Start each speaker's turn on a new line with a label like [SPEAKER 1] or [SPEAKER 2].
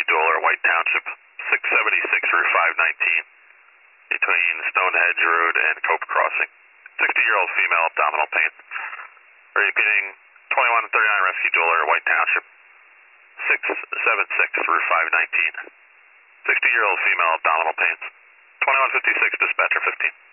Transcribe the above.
[SPEAKER 1] Dueler, White Township, 676 Route 519, between Stonehenge Road and Cope Crossing. 60-year-old female, abdominal pain. Repeating, 2139 Rescue Dueler, White Township, 676 Route 519. 60-year-old female, abdominal pain. 2156, dispatcher 15.